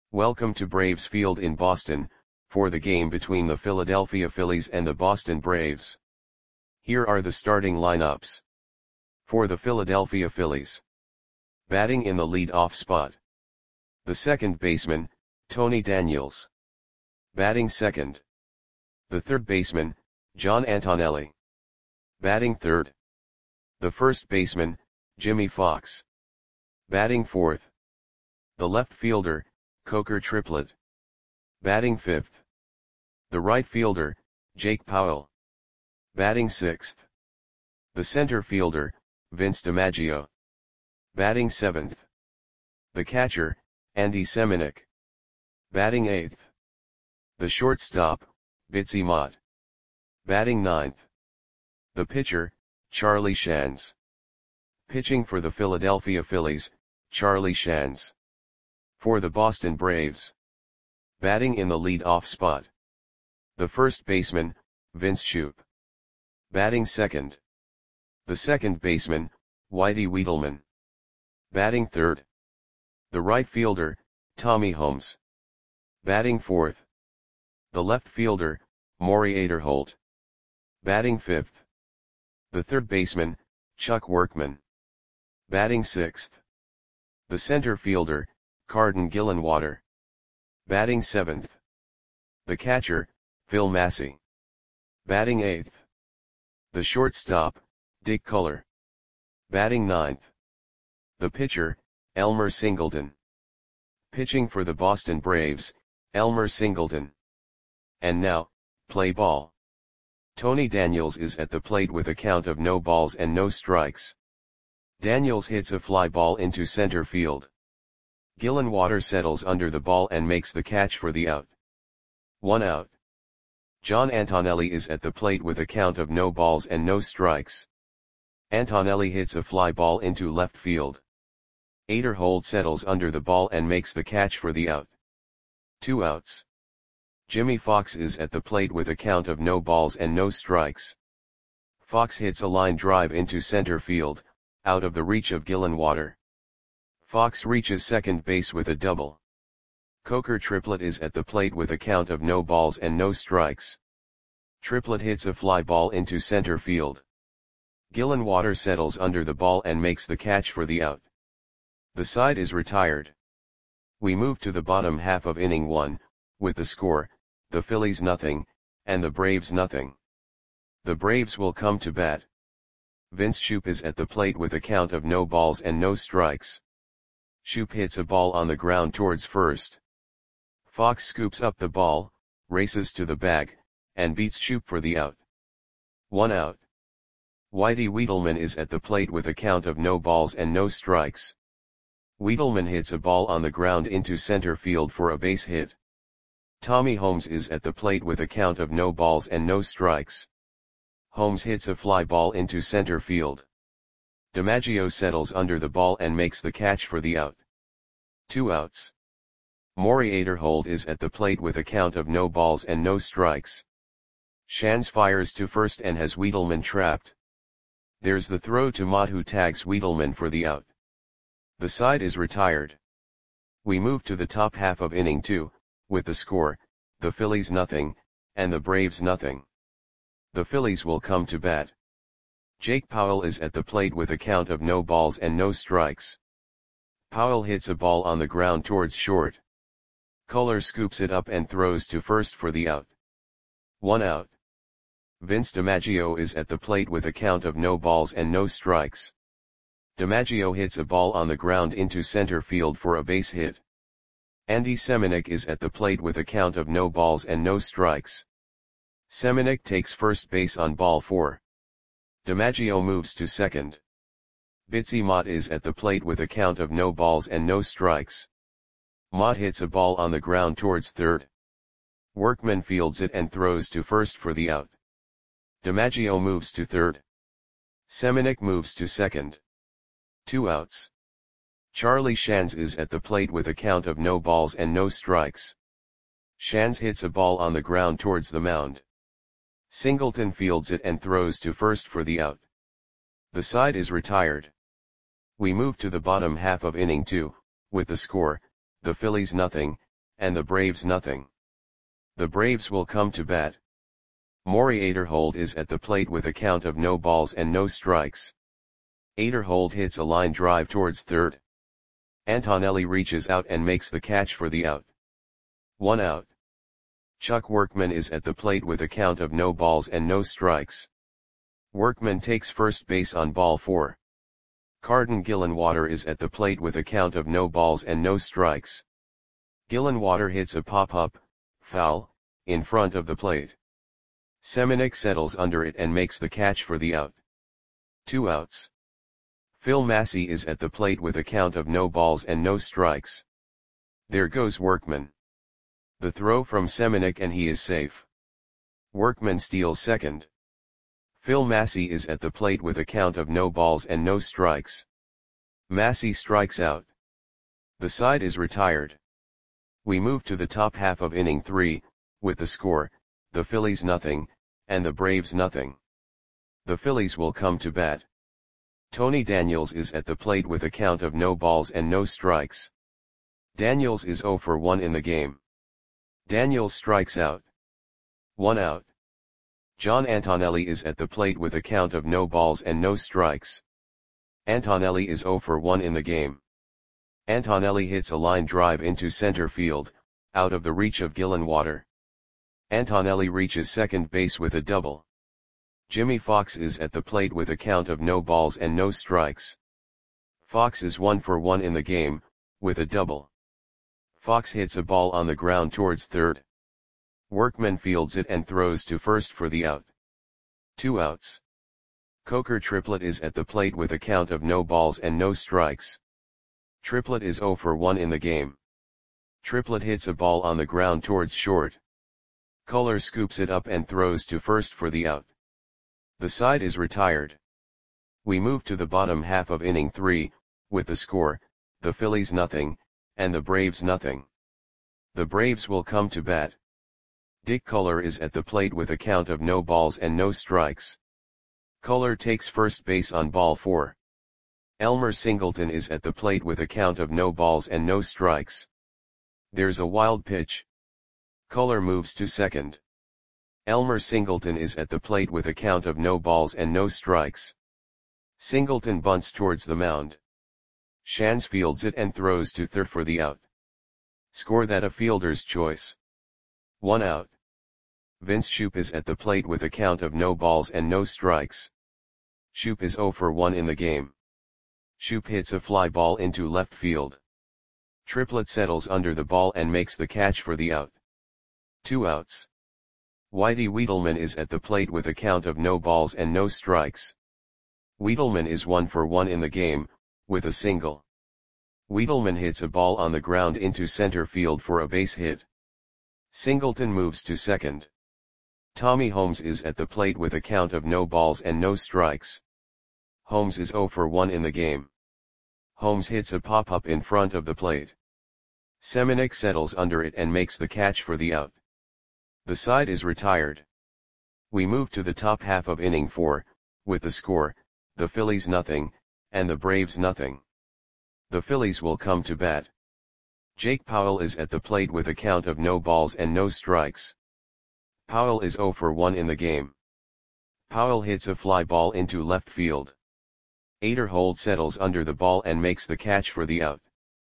Welcome to Braves Field in Boston, for the game between the Philadelphia Phillies and the Boston Braves. Here are the starting lineups. For the Philadelphia Phillies. Batting in the lead-off spot. The second baseman, Tony Daniels. Batting second. The third baseman, John Antonelli. Batting third. The first baseman, Jimmie Foxx. Batting fourth. The left fielder, Coker Triplett. Batting fifth. The right fielder, Jake Powell. Batting sixth. The center fielder, Vince DiMaggio. Batting seventh. The catcher, Andy Semenuk. Batting eighth. The shortstop, Bitsy Mott. Batting ninth. The pitcher, Charlie Shands. Pitching for the Philadelphia Phillies, Charlie Shands. For the Boston Braves. Batting in the lead-off spot. The first baseman, Vince Schoop. Batting second. The second baseman, Whitey Wietelman. Batting third. The right fielder, Tommy Holmes. Batting fourth. The left fielder, Maury Aderholt. Batting fifth. The third baseman, Chuck Workman. Batting sixth. The center fielder, Carden Gillenwater. Batting seventh. The catcher, Phil Massey. Batting eighth. The shortstop, Dick Culler. Batting ninth. The pitcher, Elmer Singleton. Pitching for the Boston Braves, Elmer Singleton. And now, play ball. Tony Daniels is at the plate with a count of no balls and no strikes. Daniels hits a fly ball into center field. Gillenwater settles under the ball and makes the catch for the out. 1 out. John Antonelli is at the plate with a count of no balls and no strikes. Antonelli hits a fly ball into left field. Aderholt settles under the ball and makes the catch for the out. 2 outs. Jimmie Foxx is at the plate with a count of no balls and no strikes. Foxx hits a line drive into center field, out of the reach of Gillenwater. Foxx reaches second base with a double. Coker Triplett is at the plate with a count of no balls and no strikes. Triplett hits a fly ball into center field. Gillenwater settles under the ball and makes the catch for the out. The side is retired. We move to the bottom half of inning 1, with the score, the Phillies nothing, and the Braves nothing. The Braves will come to bat. Vince Schoop is at the plate with a count of no balls and no strikes. Schoop hits a ball on the ground towards first. Foxx scoops up the ball, races to the bag, and beats Schoop for the out. 1 out. Whitey Wietelman is at the plate with a count of no balls and no strikes. Wietelman hits a ball on the ground into center field for a base hit. Tommy Holmes is at the plate with a count of no balls and no strikes. Holmes hits a fly ball into center field. DiMaggio settles under the ball and makes the catch for the out. 2 outs. Maury Aderholt is at the plate with a count of no balls and no strikes. Shands fires to first and has Wietelman trapped. There's the throw to Mott, who tags Wietelman for the out. The side is retired. We move to the top half of inning 2, with the score, the Phillies nothing, and the Braves nothing. The Phillies will come to bat. Jake Powell is at the plate with a count of no balls and no strikes. Powell hits a ball on the ground towards short. Culler scoops it up and throws to first for the out. 1 out. Vince DiMaggio is at the plate with a count of no balls and no strikes. DiMaggio hits a ball on the ground into center field for a base hit. Andy Semenuk is at the plate with a count of no balls and no strikes. Semenuk takes first base on ball 4. DiMaggio moves to second. Bitsy Mott is at the plate with a count of no balls and no strikes. Mott hits a ball on the ground towards third. Workman fields it and throws to first for the out. DiMaggio moves to third. Semenuk moves to second. 2 outs. Charlie Shands is at the plate with a count of no balls and no strikes. Shands hits a ball on the ground towards the mound. Singleton fields it and throws to first for the out. The side is retired. We move to the bottom half of inning 2, with the score, the Phillies nothing, and the Braves nothing. The Braves will come to bat. Maury Aderhold is at the plate with a count of no balls and no strikes. Aderhold hits a line drive towards third. Antonelli reaches out and makes the catch for the out. 1 out. Chuck Workman is at the plate with a count of no balls and no strikes. Workman takes first base on ball 4. Carden Gillenwater is at the plate with a count of no balls and no strikes. Gillenwater hits a pop-up, foul, in front of the plate. Seminick settles under it and makes the catch for the out. 2 outs. Phil Massey is at the plate with a count of no balls and no strikes. There goes Workman. The throw from Seminick and he is safe. Workman steals second. Phil Massey is at the plate with a count of no balls and no strikes. Massey strikes out. The side is retired. We move to the top half of inning 3, with the score, the Phillies nothing, and the Braves nothing. The Phillies will come to bat. Tony Daniels is at the plate with a count of no balls and no strikes. Daniels is 0 for 1 in the game. Daniels strikes out. 1 out. John Antonelli is at the plate with a count of no balls and no strikes. Antonelli is 0 for 1 in the game. Antonelli hits a line drive into center field, out of the reach of Gillenwater. Antonelli reaches second base with a double. Jimmy Fox is at the plate with a count of no balls and no strikes. Fox is 1 for 1 in the game, with a double. Fox hits a ball on the ground towards third. Workman fields it and throws to first for the out. 2 outs. Coker Triplett is at the plate with a count of no balls and no strikes. Triplett is 0 for 1 in the game. Triplett hits a ball on the ground towards short. Culler scoops it up and throws to first for the out. The side is retired. We move to the bottom half of inning 3, with the score, the Phillies nothing, and the Braves nothing. The Braves will come to bat. Dick Culler is at the plate with a count of no balls and no strikes. Culler takes first base on ball 4. Elmer Singleton is at the plate with a count of no balls and no strikes. There's a wild pitch. Culler moves to second. Elmer Singleton is at the plate with a count of no balls and no strikes. Singleton bunts towards the mound. Shands fields it and throws to third for the out. Score that a fielder's choice. 1 out. Vince Shoop is at the plate with a count of no balls and no strikes. Shoop is 0 for 1 in the game. Shoop hits a fly ball into left field. Triplett settles under the ball and makes the catch for the out. 2 outs. Whitey Wiedelman is at the plate with a count of no balls and no strikes. Wiedelman is 1 for 1 in the game, with a single. Wiedelman hits a ball on the ground into center field for a base hit. Singleton moves to second. Tommy Holmes is at the plate with a count of no balls and no strikes. Holmes is 0 for 1 in the game. Holmes hits a pop-up in front of the plate. Seminick settles under it and makes the catch for the out. The side is retired. We move to the top half of inning 4, with the score, the Phillies nothing, and the Braves nothing. The Phillies will come to bat. Jake Powell is at the plate with a count of no balls and no strikes. Powell is 0 for 1 in the game. Powell hits a fly ball into left field. Aderhold settles under the ball and makes the catch for the out.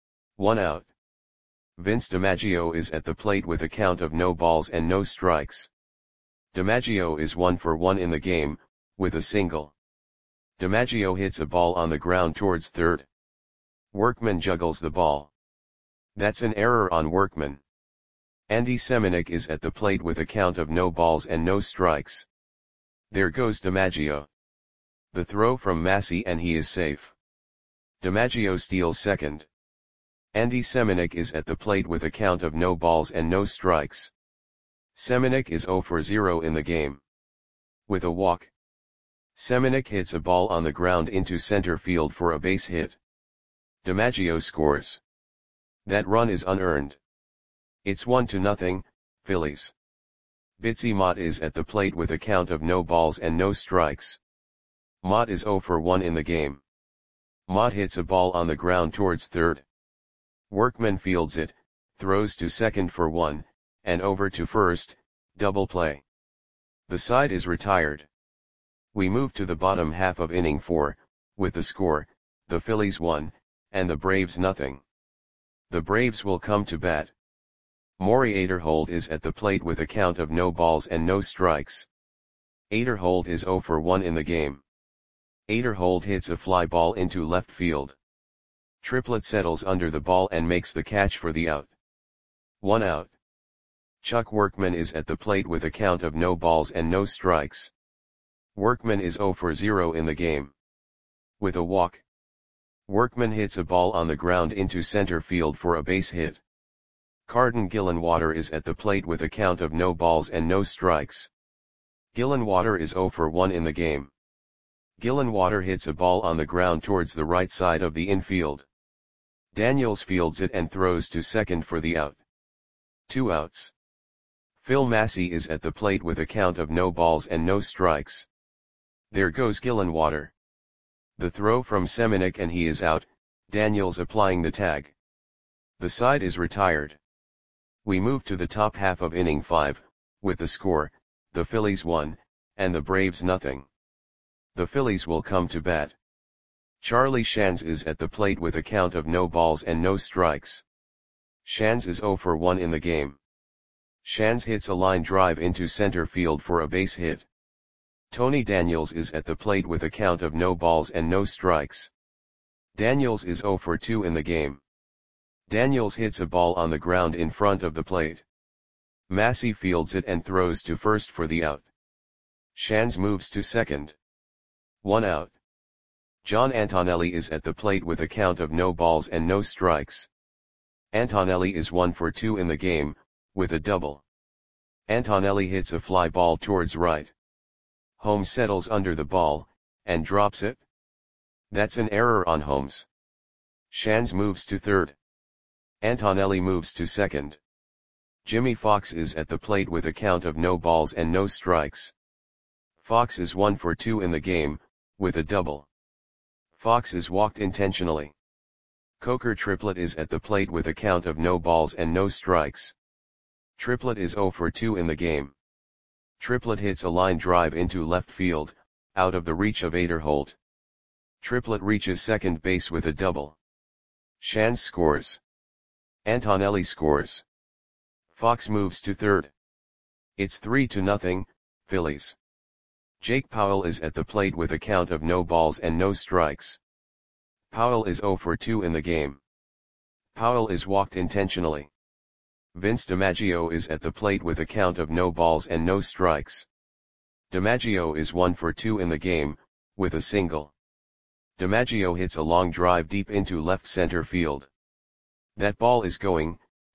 1 out. Vince DiMaggio is at the plate with a count of no balls and no strikes. DiMaggio is 1 for 1 in the game, with a single. DiMaggio hits a ball on the ground towards third. Workman juggles the ball. That's an error on Workman. Andy Seminick is at the plate with a count of no balls and no strikes. There goes DiMaggio. The throw from Massey and he is safe. DiMaggio steals second. Andy Seminick is at the plate with a count of no balls and no strikes. Seminick is 0 for 0 in the game. With a walk. Seminick hits a ball on the ground into center field for a base hit. DiMaggio scores. That run is unearned. It's 1-0, Phillies. Bitsy Mott is at the plate with a count of no balls and no strikes. Mott is 0 for 1 in the game. Mott hits a ball on the ground towards third. Workman fields it, throws to second for 1, and over to first, double play. The side is retired. We move to the bottom half of inning 4, with the score, the Phillies 1, and the Braves nothing. The Braves will come to bat. Maury Aderhold is at the plate with a count of no balls and no strikes. Aderhold is 0 for 1 in the game. Aderhold hits a fly ball into left field. Triplett settles under the ball and makes the catch for the out. 1 out. Chuck Workman is at the plate with a count of no balls and no strikes. Workman is 0 for 0 in the game. With a walk, Workman hits a ball on the ground into center field for a base hit. Carden Gillenwater is at the plate with a count of no balls and no strikes. Gillenwater is 0 for 1 in the game. Gillenwater hits a ball on the ground towards the right side of the infield. Daniels fields it and throws to second for the out. 2 outs. Phil Massey is at the plate with a count of no balls and no strikes. There goes Gillenwater. The throw from Semenuk and he is out, Daniels applying the tag. The side is retired. We move to the top half of inning 5, with the score, the Phillies 1, and the Braves nothing. The Phillies will come to bat. Charlie Shands is at the plate with a count of no balls and no strikes. Shands is 0 for 1 in the game. Shands hits a line drive into center field for a base hit. Tony Daniels is at the plate with a count of no balls and no strikes. Daniels is 0 for 2 in the game. Daniels hits a ball on the ground in front of the plate. Massey fields it and throws to first for the out. Shands moves to second. 1 out. John Antonelli is at the plate with a count of no balls and no strikes. Antonelli is 1 for 2 in the game, with a double. Antonelli hits a fly ball towards right. Holmes settles under the ball, and drops it. That's an error on Holmes. Shands moves to third. Antonelli moves to second. Jimmy Fox is at the plate with a count of no balls and no strikes. Fox is 1 for 2 in the game, with a double. Fox is walked intentionally. Coker Triplett is at the plate with a count of no balls and no strikes. Triplett is 0 for 2 in the game. Triplett hits a line drive into left field, out of the reach of Aderhold. Triplett reaches second base with a double. Shands scores. Antonelli scores. Fox moves to third. It's 3-0, Phillies. Jake Powell is at the plate with a count of no balls and no strikes. Powell is 0 for 2 in the game. Powell is walked intentionally. Vince DiMaggio is at the plate with a count of no balls and no strikes. DiMaggio is 1 for 2 in the game, with a single. DiMaggio hits a long drive deep into left center field. That ball is gone.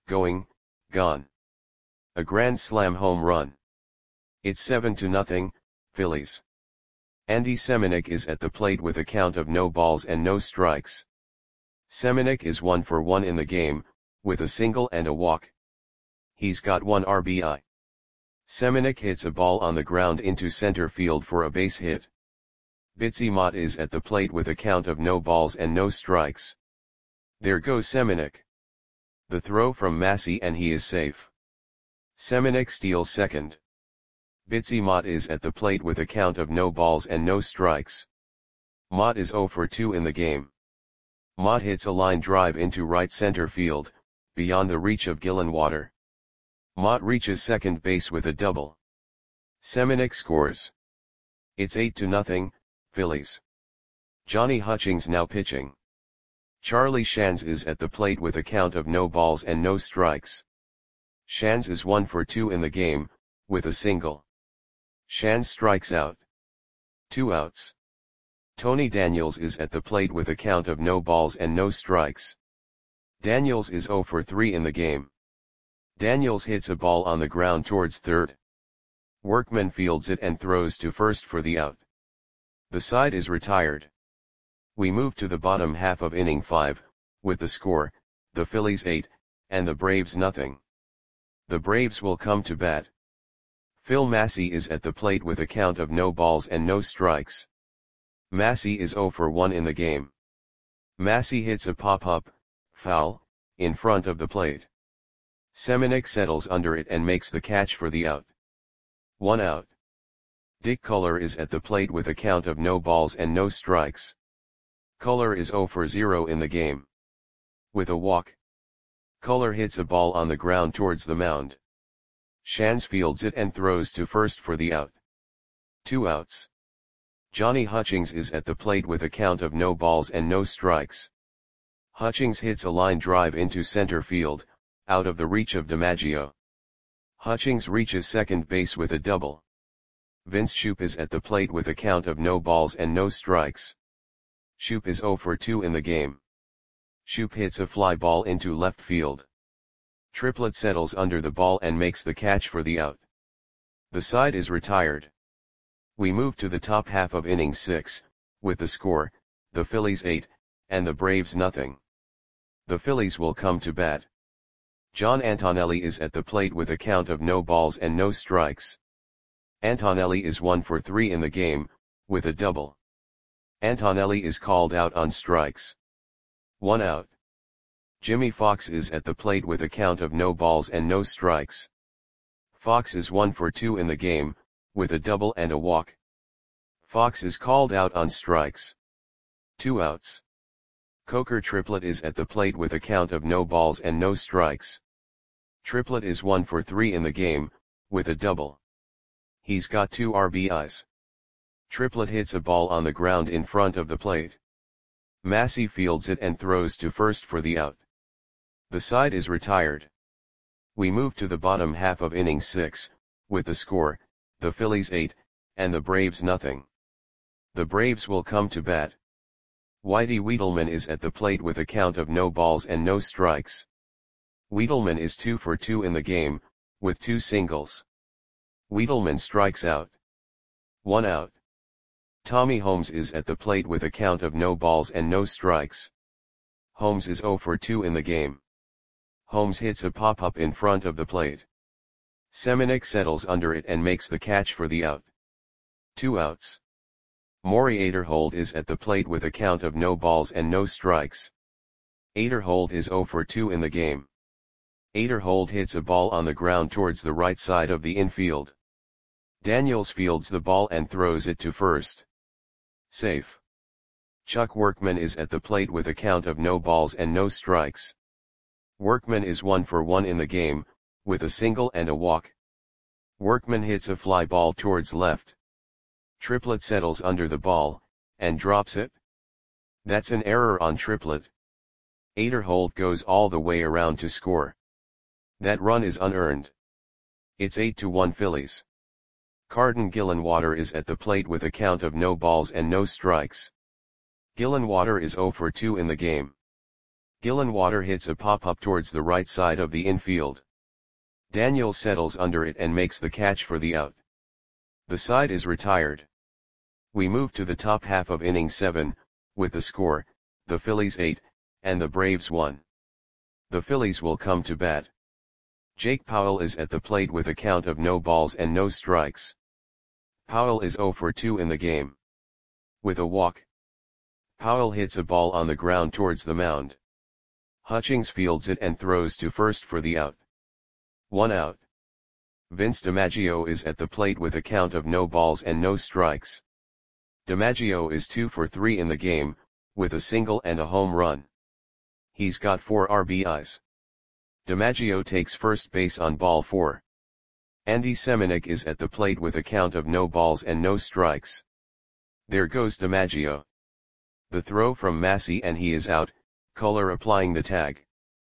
A grand slam home run. It's 7-0, Phillies. Andy Semenuk is at the plate with a count of no balls and no strikes. Semenuk is 1 for 1 in the game, with a single and a walk. He's got 1 RBI. Semenuk hits a ball on the ground into center field for a base hit. Bitsy Mott is at the plate with a count of no balls and no strikes. There goes Semenuk. The throw from Massey and he is safe. Semenuk steals second. Bitsy Mott is at the plate with a count of no balls and no strikes. Mott is 0 for 2 in the game. Mott hits a line drive into right center field, beyond the reach of Gillenwater. Mott reaches second base with a double. Semenuk scores. It's 8-0, Phillies. Johnny Hutchings now pitching. Charlie Shands is at the plate with a count of no balls and no strikes. Shands is 1 for 2 in the game, with a single. Shands strikes out. 2 outs. Tony Daniels is at the plate with a count of no balls and no strikes. Daniels is 0 for 3 in the game. Daniels hits a ball on the ground towards third. Workman fields it and throws to first for the out. The side is retired. We move to the bottom half of inning 5, with the score, the Phillies 8, and the Braves nothing. The Braves will come to bat. Phil Massey is at the plate with a count of no balls and no strikes. Massey is 0 for 1 in the game. Massey hits a pop-up, foul, in front of the plate. Semenuk settles under it and makes the catch for the out. 1 out. Dick Culler is at the plate with a count of no balls and no strikes. Culler is 0 for 0 in the game. With a walk, Culler hits a ball on the ground towards the mound. Shands fields it and throws to first for the out. 2 outs. Johnny Hutchings is at the plate with a count of no balls and no strikes. Hutchings hits a line drive into center field, out of the reach of DiMaggio. Hutchings reaches second base with a double. Vince Shoop is at the plate with a count of no balls and no strikes. Shoop is 0 for 2 in the game. Shoop hits a fly ball into left field. Triplett settles under the ball and makes the catch for the out. The side is retired. We move to the top half of inning 6, with the score, the Phillies 8, and the Braves nothing. The Phillies will come to bat. John Antonelli is at the plate with a count of no balls and no strikes. Antonelli is 1 for 3 in the game, with a double. Antonelli is called out on strikes. 1 out. Jimmy Fox is at the plate with a count of no balls and no strikes. Fox is 1 for 2 in the game, with a double and a walk. Fox is called out on strikes. 2 outs. Coker Triplett is at the plate with a count of no balls and no strikes. Triplett is 1 for 3 in the game, with a double. He's got 2 RBIs. Triplett hits a ball on the ground in front of the plate. Massey fields it and throws to first for the out. The side is retired. We move to the bottom half of inning 6, with the score, the Phillies 8, and the Braves nothing. The Braves will come to bat. Whitey Wiedelman is at the plate with a count of no balls and no strikes. Wiedelman is 2 for 2 in the game, with 2 singles. Wiedelman strikes out. 1 out. Tommy Holmes is at the plate with a count of no balls and no strikes. Holmes is 0 for 2 in the game. Holmes hits a pop-up in front of the plate. Semenuk settles under it and makes the catch for the out. 2 outs. Maury Aderhold is at the plate with a count of no balls and no strikes. Aderhold is 0 for 2 in the game. Aderhold hits a ball on the ground towards the right side of the infield. Daniels fields the ball and throws it to first. Safe. Chuck Workman is at the plate with a count of no balls and no strikes. Workman is 1 for 1 in the game, with a single and a walk. Workman hits a fly ball towards left. Triplett settles under the ball, and drops it. That's an error on Triplett. Aderhold goes all the way around to score. That run is unearned. It's 8-1 Phillies. Carden Gillenwater is at the plate with a count of no balls and no strikes. Gillenwater is 0 for 2 in the game. Gillenwater hits a pop-up towards the right side of the infield. Daniels settles under it and makes the catch for the out. The side is retired. We move to the top half of inning 7, with the score, the Phillies 8, and the Braves 1. The Phillies will come to bat. Jake Powell is at the plate with a count of no balls and no strikes. Powell is 0 for 2 in the game. With a walk, Powell hits a ball on the ground towards the mound. Hutchings fields it and throws to first for the out. 1 out. Vince DiMaggio is at the plate with a count of no balls and no strikes. DiMaggio is 2 for 3 in the game, with a single and a home run. He's got 4 RBIs. DiMaggio takes first base on ball 4. Andy Semenuk is at the plate with a count of no balls and no strikes. There goes DiMaggio. The throw from Massey and he is out, Culler applying the tag.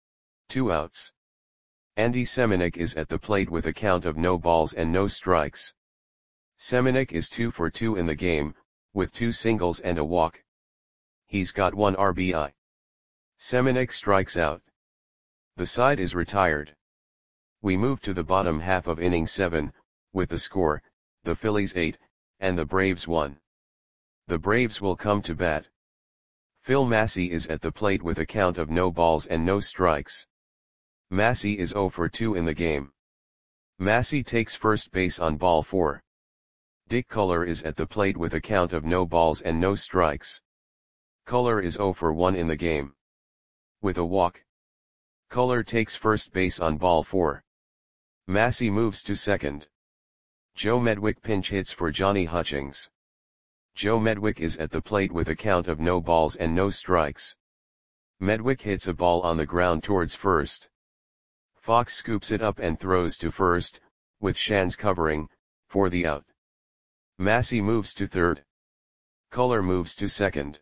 2 outs. Andy Semenuk is at the plate with a count of no balls and no strikes. Semenuk is 2 for 2 in the game, with 2 singles and a walk. He's got 1 RBI. Semenuk strikes out. The side is retired. We move to the bottom half of inning 7, with the score, the Phillies 8, and the Braves 1. The Braves will come to bat. Phil Massey is at the plate with a count of no balls and no strikes. Massey is 0 for 2 in the game. Massey takes first base on ball 4. Dick Culler is at the plate with a count of no balls and no strikes. Culler is 0 for 1 in the game. With a walk, Color takes first base on ball 4. Massey moves to second. Joe Medwick pinch hits for Johnny Hutchings. Joe Medwick is at the plate with a count of no balls and no strikes. Medwick hits a ball on the ground towards first. Fox scoops it up and throws to first, with Shands covering, for the out. Massey moves to third. Color moves to second.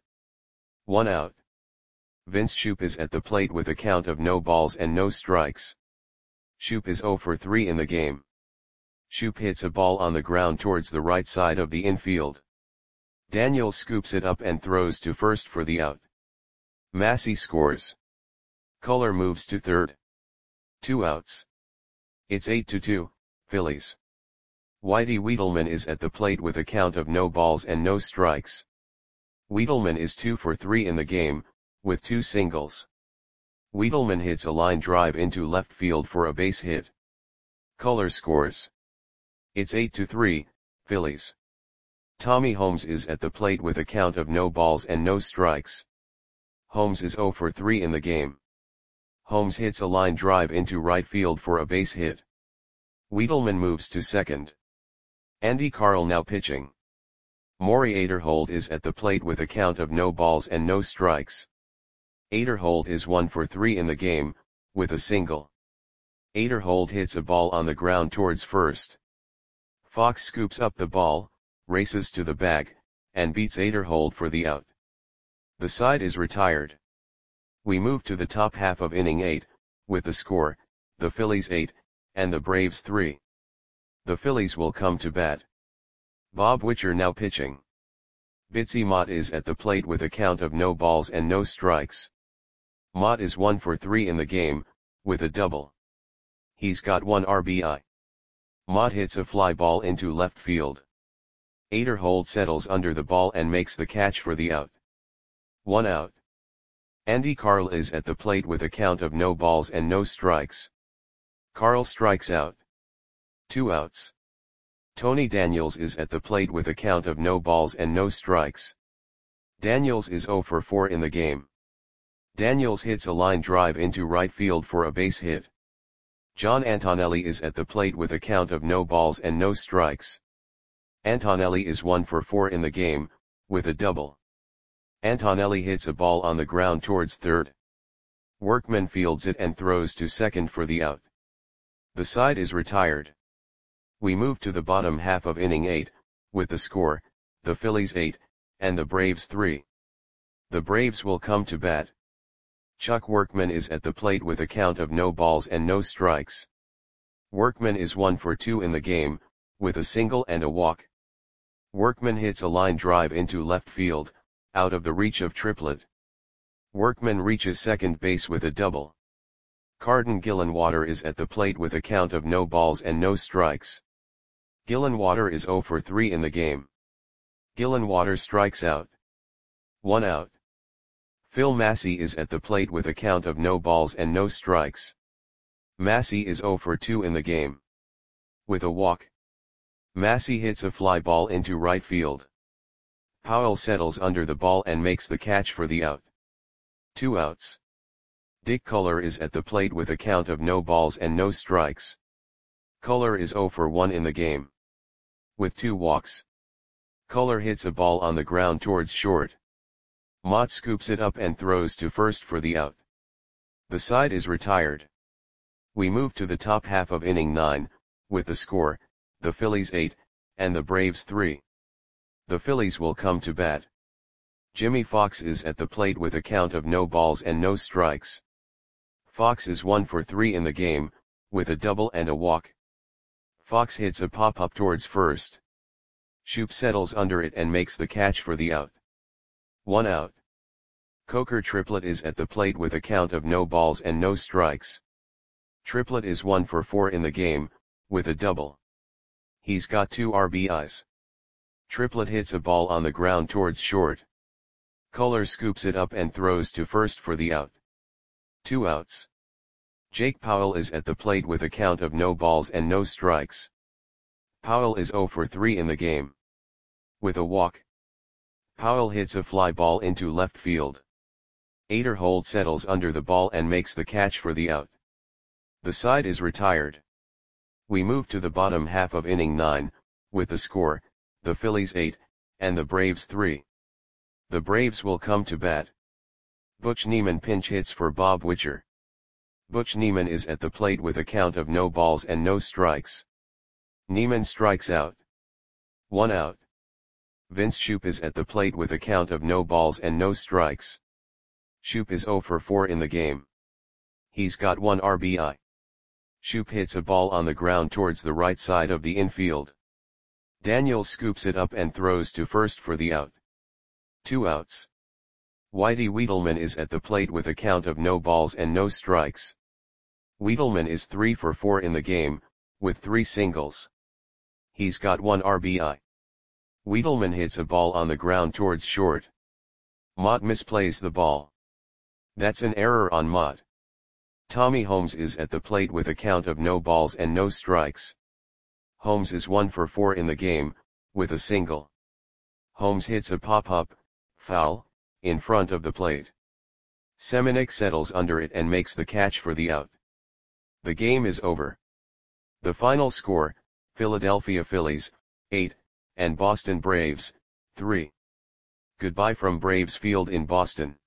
1 out. Vince Shoop is at the plate with a count of no balls and no strikes. Shoop is 0 for 3 in the game. Shoop hits a ball on the ground towards the right side of the infield. Daniels scoops it up and throws to first for the out. Massey scores. Color moves to third. 2 outs. It's 8-2, Phillies. Whitey Wiedelman is at the plate with a count of no balls and no strikes. Wiedelman is 2 for 3 in the game, with 2 singles. Wiedelman hits a line drive into left field for a base hit. Color scores. It's 8-3, Phillies. Tommy Holmes is at the plate with a count of no balls and no strikes. Holmes is 0 for 3 in the game. Holmes hits a line drive into right field for a base hit. Wiedelman moves to second. Andy Carl now pitching. Maury Aderhold is at the plate with a count of no balls and no strikes. Aderhold is 1 for 3 in the game, with a single. Aderhold hits a ball on the ground towards first. Fox scoops up the ball, races to the bag, and beats Aderhold for the out. The side is retired. We move to the top half of inning 8, with the score, the Phillies 8, and the Braves 3. The Phillies will come to bat. Bob Witcher now pitching. Bitsy Mott is at the plate with a count of no balls and no strikes. Mott is 1 for 3 in the game, with a double. He's got 1 RBI. Mott hits a fly ball into left field. Aderhold settles under the ball and makes the catch for the out. 1 out. Andy Carl is at the plate with a count of no balls and no strikes. Carl strikes out. 2 outs. Tony Daniels is at the plate with a count of no balls and no strikes. Daniels is 0 for 4 in the game. Daniels hits a line drive into right field for a base hit. John Antonelli is at the plate with a count of no balls and no strikes. Antonelli is 1 for 4 in the game, with a double. Antonelli hits a ball on the ground towards third. Workman fields it and throws to second for the out. The side is retired. We move to the bottom half of inning 8, with the score, the Phillies 8, and the Braves 3. The Braves will come to bat. Chuck Workman is at the plate with a count of no balls and no strikes. Workman is 1 for 2 in the game, with a single and a walk. Workman hits a line drive into left field, out of the reach of Triplett. Workman reaches second base with a double. Carden Gillenwater is at the plate with a count of no balls and no strikes. Gillenwater is 0 for 3 in the game. Gillenwater strikes out. 1 out. Phil Massey is at the plate with a count of no balls and no strikes. Massey is 0 for 2 in the game. With a walk. Massey hits a fly ball into right field. Powell settles under the ball and makes the catch for the out. 2 outs. Dick Culler is at the plate with a count of no balls and no strikes. Culler is 0 for 1 in the game. With 2 walks. Culler hits a ball on the ground towards short. Mott scoops it up and throws to first for the out. The side is retired. We move to the top half of inning 9, with the score, the Phillies 8, and the Braves 3. The Phillies will come to bat. Jimmy Fox is at the plate with a count of no balls and no strikes. Fox is 1 for 3 in the game, with a double and a walk. Fox hits a pop-up towards first. Shoop settles under it and makes the catch for the out. 1 out. Coker Triplett is at the plate with a count of no balls and no strikes. Triplett is 1 for 4 in the game, with a double. He's got 2 RBIs. Triplett hits a ball on the ground towards short. Culler scoops it up and throws to first for the out. 2 outs. Jake Powell is at the plate with a count of no balls and no strikes. Powell is 0 for 3 in the game. With a walk. Powell hits a fly ball into left field. Aderhold settles under the ball and makes the catch for the out. The side is retired. We move to the bottom half of inning 9, with the score, the Phillies 8, and the Braves 3. The Braves will come to bat. Butch Niemann pinch hits for Bob Witcher. Butch Niemann is at the plate with a count of no balls and no strikes. Niemann strikes out. 1 out. Vince Shoop is at the plate with a count of no balls and no strikes. Shoop is 0 for 4 in the game. He's got 1 RBI. Shoop hits a ball on the ground towards the right side of the infield. Daniels scoops it up and throws to first for the out. 2 outs. Whitey Wiedelman is at the plate with a count of no balls and no strikes. Wiedelman is 3 for 4 in the game, with 3 singles. He's got 1 RBI. Wiedelman hits a ball on the ground towards short. Mott misplays the ball. That's an error on Mott. Tommy Holmes is at the plate with a count of no balls and no strikes. Holmes is 1 for 4 in the game, with a single. Holmes hits a pop-up, foul, in front of the plate. Seminick settles under it and makes the catch for the out. The game is over. The final score, Philadelphia Phillies, 8, and Boston Braves, 3. Goodbye from Braves Field in Boston.